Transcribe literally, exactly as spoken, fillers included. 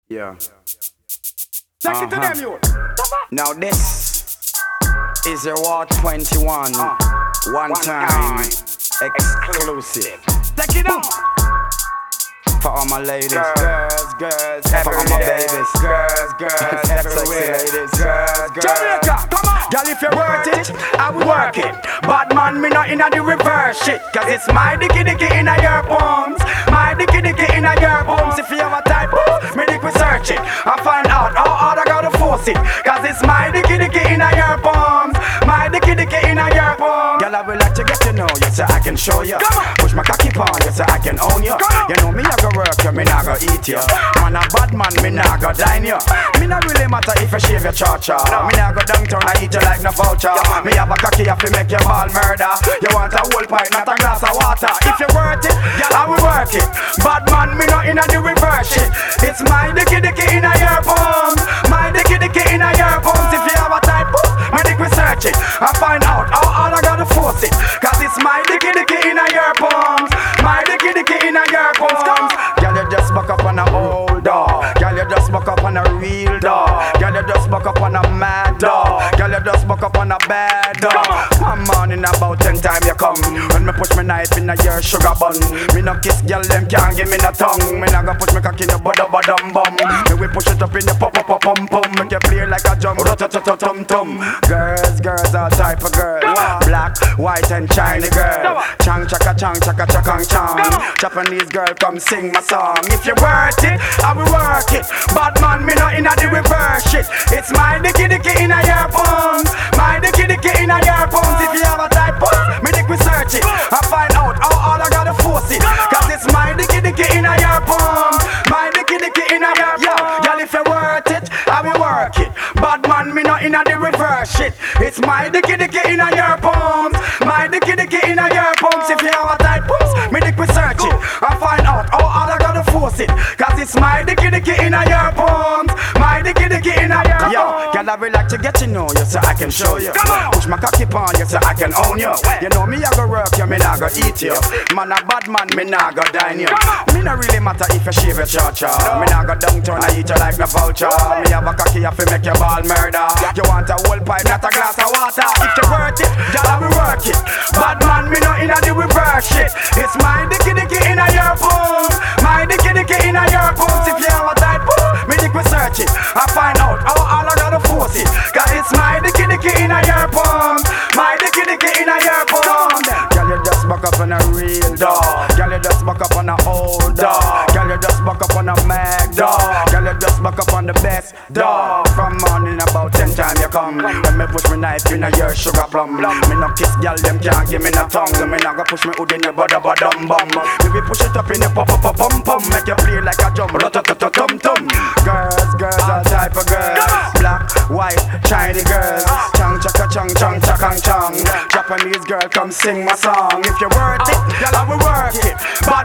Yeah. Take uh-huh. it to them, you. Now this is your War twenty-one. Uh, one, one time, time exclusive. Take it up. For all my ladies, girls, girls, girls, for all my babies, girls, girls, everywhere, ladies, girls, girls. Jamaica, come on, girl, if you worth it, I will work it. Bad man, me not inna the reverse shit, cause it's my dicky dicky inna your palms, my dicky dicky inna your palms. If you have a type, me dick we search it, I find out how hard I gotta force it, cause it's my dicky dicky inna your palms, my dicky dicky inna your palms. Girl, I would like to get to know you so I can show you. Push my cocky on you so I can own you. You know me, I go work you, me nah go eat you. Man a bad man, me nah go dine you. Me nah really matter if you shave your cha-cha. Me nah go downtown, I eat you like no voucher. Me have a cocky if you make your ball murder. You want a whole pint, not a glass of water. If you worth it, girl, I will work it. Bad man, me not inna the reverse shit. It's my dicky dicky inna your palms, my dicky dicky inna your palms. If you have a type, me dick we search it. I find out how hard I gotta force it, cause it's my dicky dicky inna your palms, my dicky dicky inna your palms. Girl, you just buck up on a old dog. Girl, you just buck up on a real dog. Girl, you just buck up on a mad dog. Girl, you just buck up on a bad dog. One morning about ten time you come. When me push me knife in a your sugar bun. Me no kiss girl, them can't give me no tongue. Me no go push me cock in your bada bada bum. Me we push it up in your pop pop pop pum pum. Make you play like a drum, tum tum. Girls, girls, all type of girls. Black, white and Chinese girl. Chang chaka chang chaka chakang chang. Japanese girl, come sing my song. If you worth it, I will work it. Bad man, me not inna the reverse shit. It's my dicky dicky inna your palms, my dicky dicky inna your palms. If you have a type of, me dick we search it. I find out how hard I gotta force it, cause it's my dicky dicky inna your palms, my dicky dicky inna your palms. Girl, if you worth it, I will work it. Bad man, me not inna the reverse shit. It's my dicky dicky inna your palms, my dicky dicky inna your palms. If you have a type of, me dick we search it. I find out how hard I gotta force it, cause it's my dicky dicky inna your palms, my dicky dicky inna your palms. Yo, girl, I would like to get to know you so I can show you. Push my cocky on you so I can own you. You know me, I go work you, me nah go eat you. Man a bad man, me nah go dine you. Me no really matter if you shave your cha-cha. Me nah go downtown, I eat you like no voucher. Me have a cocky if you make your ball murder. You want a whole pipe, not a glass of water. If you worth it, girl, I will work it. Bad man, me no inna the reverse shit. It's my dicky dicky inna your palms, my dicky dicky inna your palms. If you have a type, me dick we search it. I find out how all I gotta force it, cause it's my dicky dicky inna your palms, my dicky dicky inna your palms. Girl, you just buck up on a real dog. Girl, you just buck up on a old dog. Girl, you just buck up on a mag dog. Girl, you just buck up on the best dog. From morning about ten time you come. When me push me knife in a your sugar plum. Me no kiss girl, them can't give me no tongue. Me no go push me hood in your bada bada bum. Me we push it up in your pop pop pop pum pum. Make you play like a drum, tum tum. Girls, girls, all type of girls. Black, white, Chinese girls. Chang chaka chang chang chakang chang. Japanese girl, come sing my song. If you worth it, girl, I will work it.